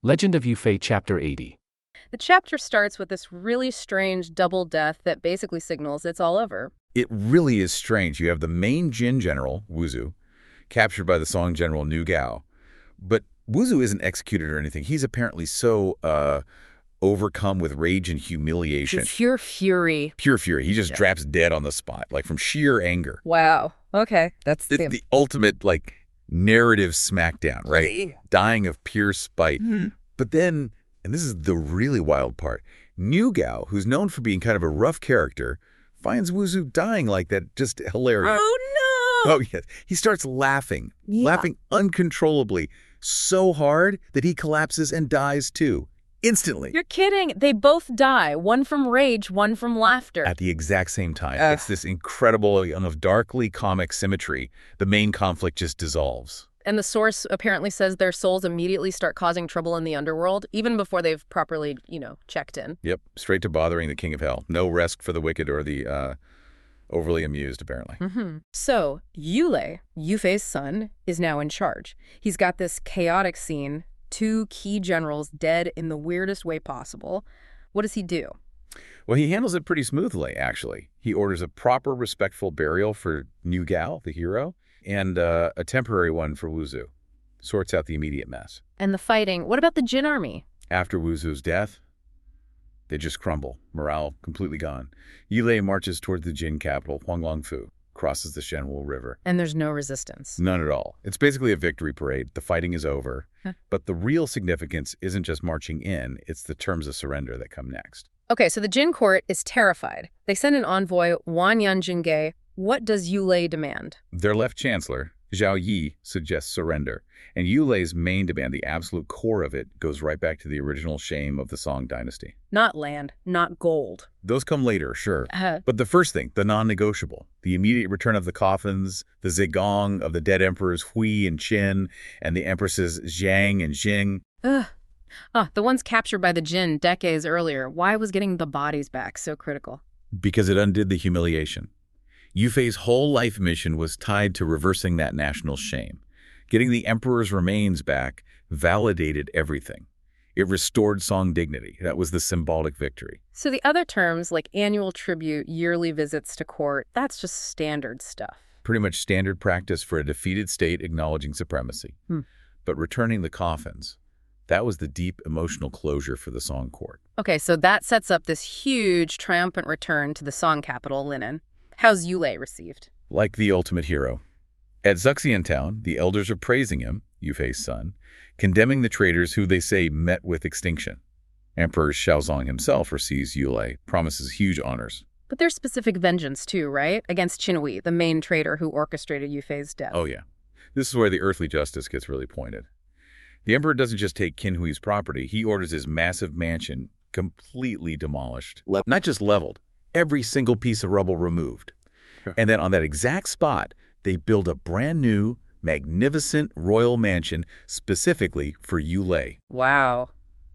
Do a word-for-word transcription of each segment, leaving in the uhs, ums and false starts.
Legend of Yufei, Chapter eighty. The chapter starts with this really strange double death that basically signals it's all over. It really is strange. You have the main Jin general, Wuzu, captured by the Song general Nu Gao. But Wuzu isn't executed or anything. He's apparently so uh, overcome with rage and humiliation. Pure fury. Pure fury. He just Yeah. drops dead on the spot, like from sheer anger. Wow. Okay. That's It's the ultimate, like, narrative smackdown, right? Really? Dying of pure spite. Hmm. But then, and this is the really wild part, Nu Gao, who's known for being kind of a rough character, finds Wuzu dying like that just hilarious. Oh, no! Oh, yes. He starts laughing, Yeah. laughing uncontrollably, so hard that he collapses and dies too, instantly. You're kidding. They both die. One from rage, one from laughter. At the exact same time. Ugh. It's this incredible, kind of darkly comic symmetry. The main conflict just dissolves. And the source apparently says their souls immediately start causing trouble in the underworld, even before they've properly, you know, checked in. Yep, straight to bothering the king of hell. No rest for the wicked or the uh, overly amused, apparently. Mm-hmm. So, Yulei, Yufei's son, is now in charge. He's got this chaotic scene, two key generals dead in the weirdest way possible. What does he do? Well, he handles it pretty smoothly, actually. He orders a proper, respectful burial for Nu Gao, the hero, and uh, a temporary one for Wuzu. Sorts out the immediate mess. And the fighting, what about the Jin army? After Wuzu's death, they just crumble. Morale completely gone. Yulei marches toward the Jin capital, Huanglongfu, crosses the Shenwu River. And there's no resistance. None at all. It's basically a victory parade. The fighting is over. Huh. But the real significance isn't just marching in, it's the terms of surrender that come next. Okay, so the Jin court is terrified. They send an envoy, Wanyan Jingge. What does Yulei demand? Their left chancellor, Zhao Yi, suggests surrender, and Yulei's main demand, the absolute core of it, goes right back to the original shame of the Song dynasty. Not land, not gold. Those come later, sure. Uh, But the first thing, the non-negotiable, the immediate return of the coffins, the zigong of the dead emperors Hui and Qin, and the empresses Zhang and Jing. ugh. Ah, the ones captured by the Jin decades earlier. Why was getting the bodies back so critical? Because it undid the humiliation. Yufei's whole life mission was tied to reversing that national shame. Getting the emperor's remains back validated everything. It restored Song dignity. That was the symbolic victory. So the other terms, like annual tribute, yearly visits to court, that's just standard stuff. Pretty much standard practice for a defeated state acknowledging supremacy. Hmm. But returning the coffins, that was the deep emotional closure for the Song court. Okay, so that sets up this huge triumphant return to the Song capital, Linen. How's Yulei received? Like the ultimate hero. At Zuxian town, the elders are praising him, Yufei's son, condemning the traitors who they say met with extinction. Emperor Shaozong himself receives Yulei, promises huge honors. But there's specific vengeance too, right? Against Qinhui, the main traitor who orchestrated Yufei's death. Oh yeah. This is where the earthly justice gets really pointed. The emperor doesn't just take Qinhui's property, he orders his massive mansion completely demolished. Le- Not just leveled, every single piece of rubble removed. And then on that exact spot, they build a brand new, magnificent royal mansion specifically for Yulei. Wow.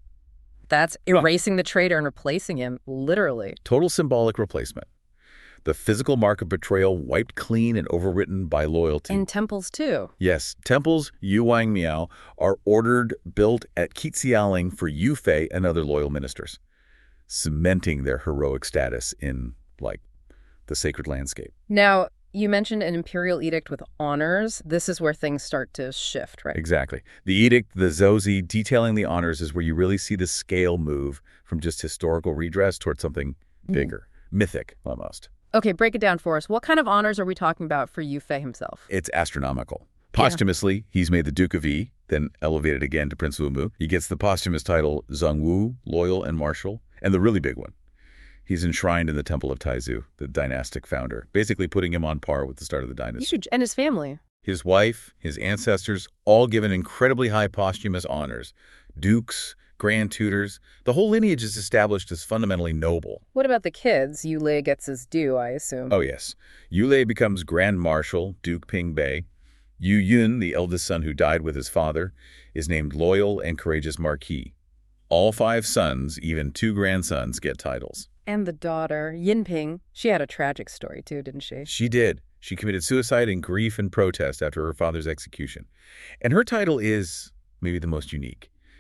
That's erasing the traitor and replacing him, literally. Total symbolic replacement. The physical mark of betrayal wiped clean and overwritten by loyalty. And temples too. Yes, temples, Yuwang Miao, are ordered built at Qixialing for Yufei and other loyal ministers, cementing their heroic status in, like, the sacred landscape. Now, you mentioned an imperial edict with honors. This is where things start to shift, right? Exactly. The edict, the Zozi, detailing the honors is where you really see the scale move from just historical redress towards something bigger, mythic almost. Okay, break it down for us. What kind of honors are we talking about for Yufei himself? It's astronomical. Posthumously, he's made the Duke of Yi, then elevated again to Prince Wumu. He gets the posthumous title Zhongwu, Loyal and Martial, and the really big one. He's enshrined in the Temple of Taizu, the dynastic founder, basically putting him on par with the start of the dynasty. Huge. And his family. His wife, his ancestors, all given incredibly high posthumous honors. Dukes, grand tutors. The whole lineage is established as fundamentally noble. What about the kids? Yulei gets his due, I assume. Oh, yes. Yulei becomes Grand Marshal, Duke Pingbei. Yu Yun, the eldest son who died with his father, is named Loyal and Courageous Marquis. All five sons, even two grandsons, get titles. And the daughter, Yinping, she had a tragic story too, didn't she? She did. She committed suicide in grief and protest after her father's execution. And her title is maybe the most unique.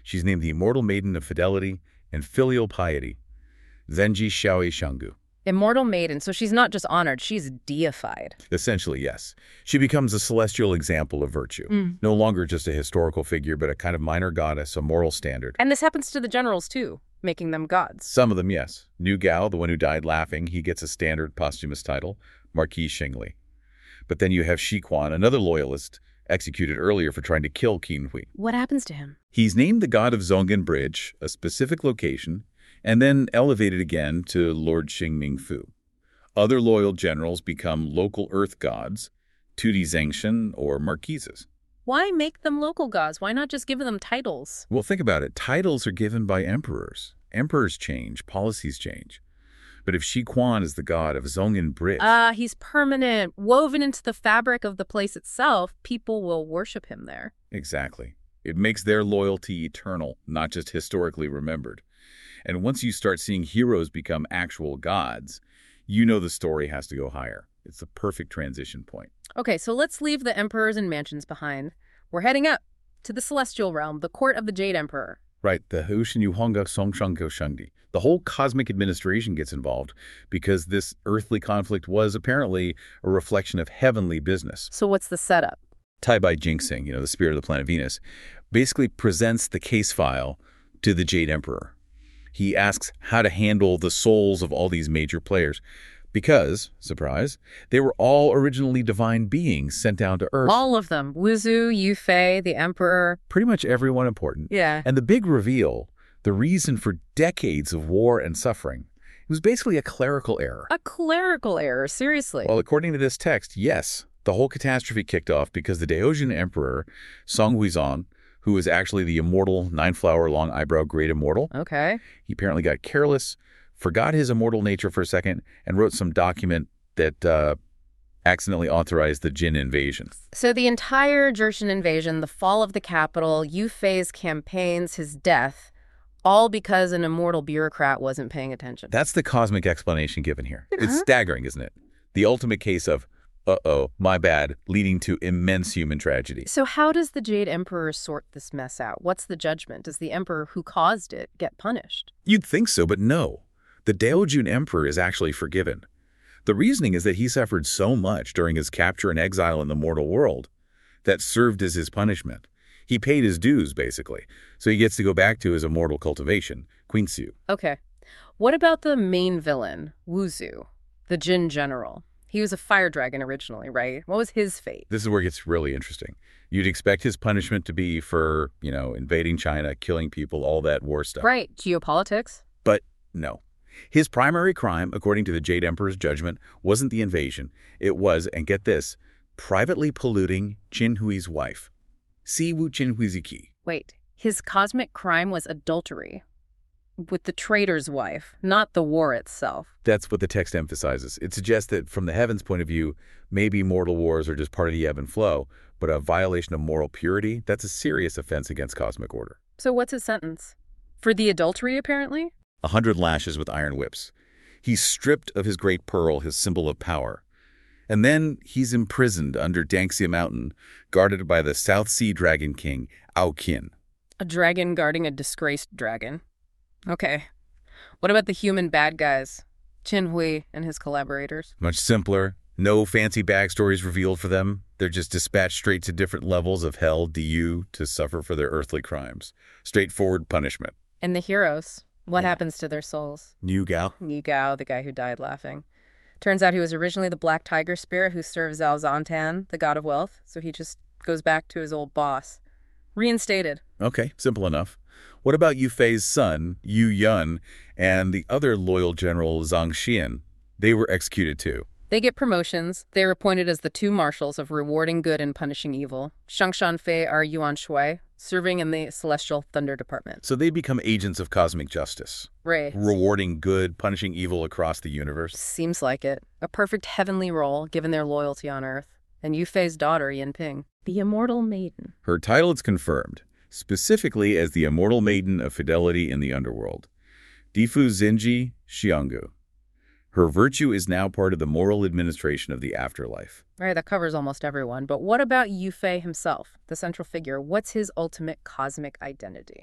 She's named the Immortal Maiden of Fidelity and Filial Piety, Zenji Xiaoi Shangu. Immortal maiden, so she's not just honored, she's deified. Essentially, yes. She becomes a celestial example of virtue. Mm. No longer just a historical figure, but a kind of minor goddess, a moral standard. And this happens to the generals, too, making them gods. Some of them, yes. Niu Gao, the one who died laughing, he gets a standard posthumous title, Marquis Xingli. But then you have Shi Quan, another loyalist, executed earlier for trying to kill Qin Hui. What happens to him? He's named the god of Zongan Bridge, a specific location, and then elevated again to Lord Xingming Fu. Other loyal generals become local earth gods, Tudi Zengshan or marquises. Why make them local gods? Why not just give them titles? Well, think about it. Titles are given by emperors. Emperors change, policies change. But if Shi Quan is the god of Zongan Bridge... Ah, uh, he's permanent, woven into the fabric of the place itself. People will worship him there. Exactly. It makes their loyalty eternal, not just historically remembered. And once you start seeing heroes become actual gods, you know the story has to go higher. It's the perfect transition point. Okay, so let's leave the emperors and mansions behind. We're heading up to the celestial realm, the court of the Jade Emperor. Right, the Hushin Yuhonga Songshangko Shangdi. The whole cosmic administration gets involved because this earthly conflict was apparently a reflection of heavenly business. So what's the setup? Tai Bai Jinxing, you know, the spirit of the planet Venus, basically presents the case file to the Jade Emperor. He asks how to handle the souls of all these major players because, surprise, they were all originally divine beings sent down to Earth. All of them. Wuzu, Yufei, the Emperor. Pretty much everyone important. Yeah. And the big reveal, the reason for decades of war and suffering, it was basically a clerical error. A clerical error, seriously. Well, according to this text, yes. The whole catastrophe kicked off because the Daojin Emperor, Song Huizan, who was actually the immortal nine-flower-long eyebrow great immortal. Okay. He apparently got careless, forgot his immortal nature for a second, and wrote some document that uh, accidentally authorized the Jin invasion. So the entire Jurchen invasion, the fall of the capital, Yufei's campaigns, his death, all because an immortal bureaucrat wasn't paying attention. That's the cosmic explanation given here. Uh-huh. It's staggering, isn't it? The ultimate case of, uh-oh, my bad, leading to immense human tragedy. So how does the Jade Emperor sort this mess out? What's the judgment? Does the emperor who caused it get punished? You'd think so, but no. The Daojun Emperor is actually forgiven. The reasoning is that he suffered so much during his capture and exile in the mortal world that served as his punishment. He paid his dues, basically, so he gets to go back to his immortal cultivation, Quinxiu. Okay. What about the main villain, Wuzu, the Jin general? He was a fire dragon originally, right? What was his fate? This is where it gets really interesting. You'd expect his punishment to be for, you know, invading China, killing people, all that war stuff. Right. Geopolitics? But no. His primary crime, according to the Jade Emperor's judgment, wasn't the invasion. It was, and get this, privately polluting Qin Hui's wife, Si Wu Qin Huiziki. Wait. His cosmic crime was adultery with the traitor's wife, not the war itself. That's what the text emphasizes. It suggests that from the heavens' point of view, maybe mortal wars are just part of the ebb and flow, but a violation of moral purity, that's a serious offense against cosmic order. So what's his sentence? For the adultery, apparently? A hundred lashes with iron whips. He's stripped of his great pearl, his symbol of power. And then he's imprisoned under Dangxia Mountain, guarded by the South Sea Dragon King, Ao Qin. A dragon guarding a disgraced dragon. Okay. What about the human bad guys? Qin Hui and his collaborators? Much simpler. No fancy backstories revealed for them. They're just dispatched straight to different levels of hell, D U, to suffer for their earthly crimes. Straightforward punishment. And the heroes? What Yeah. happens to their souls? Niu Gao? Niu Gao, the guy who died laughing. Turns out he was originally the black tiger spirit who serves Zhao Zantan, the god of wealth, so he just goes back to his old boss. Reinstated. Okay, simple enough. What about Yufei's son, Yu Yun, and the other loyal general, Zhang Xian? They were executed too. They get promotions. They are appointed as the two marshals of rewarding good and punishing evil. Shang Shanfei are Yuan Shui, serving in the Celestial Thunder Department. So they become agents of cosmic justice, Right. rewarding good, punishing evil across the universe. Seems like it. A perfect heavenly role, given their loyalty on Earth. And Yufei's daughter, Yinping. The Immortal Maiden. Her title is confirmed, specifically as the Immortal Maiden of Fidelity in the Underworld, Difu Zenji Xiangu. Her virtue is now part of the moral administration of the afterlife. Right, that covers almost everyone. But what about Yufei himself, the central figure? What's his ultimate cosmic identity?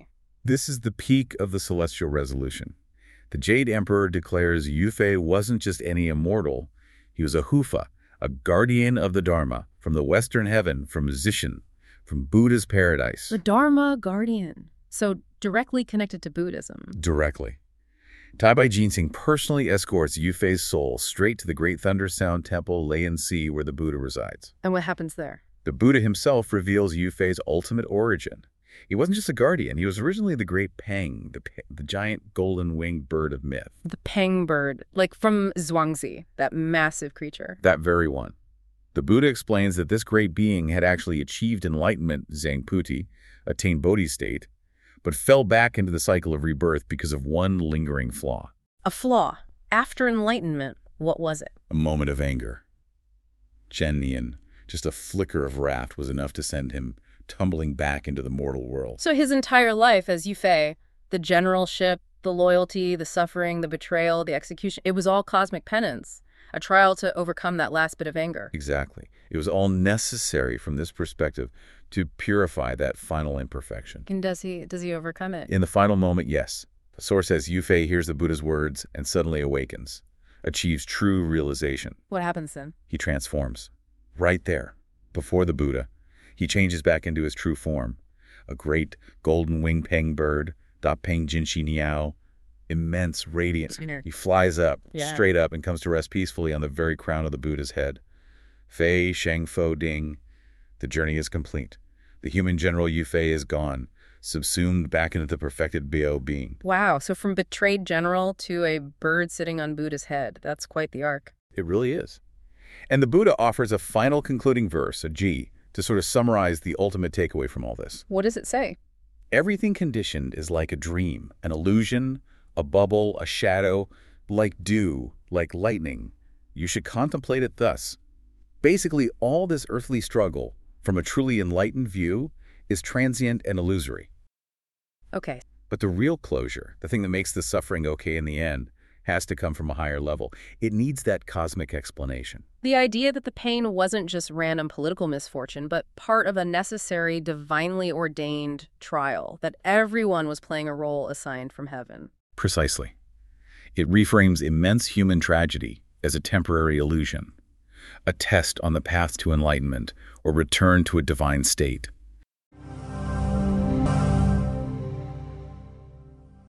This is the peak of the celestial resolution. The Jade Emperor declares Yu Fei wasn't just any immortal, he was a Hufa, a guardian of the Dharma, from the western heaven, from Zishan, from Buddha's paradise. The Dharma guardian. So directly connected to Buddhism. Directly. Tabai Ginseng personally escorts Yu Fei's soul straight to the Great Thunder Sound Temple Layan Sea where the Buddha resides. And what happens there? The Buddha himself reveals Yu Fei's ultimate origin. He wasn't just a guardian. He was originally the great Peng, the, the giant golden-winged bird of myth. The Peng bird, like from Zhuangzi, that massive creature. That very one. The Buddha explains that this great being had actually achieved enlightenment, Zhangputi, attained Bodhi state, but fell back into the cycle of rebirth because of one lingering flaw. A flaw. After enlightenment, what was it? A moment of anger. Zhennian, just a flicker of wrath was enough to send him tumbling back into the mortal world. So his entire life as Yu Fei, the generalship, the loyalty, the suffering, the betrayal, the execution, it was all cosmic penance, a trial to overcome that last bit of anger. Exactly. It was all necessary from this perspective to purify that final imperfection. And does he, does he overcome it? In the final moment, yes. The source says Yu Fei hears the Buddha's words and suddenly awakens, achieves true realization. What happens then? He transforms. Right there, before the Buddha, he changes back into his true form. A great golden winged Peng bird, Da Peng Jinshi Niao, immense, radiant. He flies up, yeah. straight up, and comes to rest peacefully on the very crown of the Buddha's head. Fei Sheng Fo Ding. The journey is complete. The human general Yu Fei is gone, subsumed back into the perfected Bio being. Wow, so from betrayed general to a bird sitting on Buddha's head. That's quite the arc. It really is. And the Buddha offers a final concluding verse, a G, to sort of summarize the ultimate takeaway from all this. What does it say? Everything conditioned is like a dream, an illusion, a bubble, a shadow, like dew, like lightning. You should contemplate it thus. Basically, all this earthly struggle, from a truly enlightened view, is transient and illusory. Okay. But the real closure, the thing that makes the suffering okay in the end, has to come from a higher level. It needs that cosmic explanation. The idea that the pain wasn't just random political misfortune, but part of a necessary, divinely ordained trial, that everyone was playing a role assigned from heaven. Precisely. It reframes immense human tragedy as a temporary illusion, a test on the path to enlightenment or return to a divine state.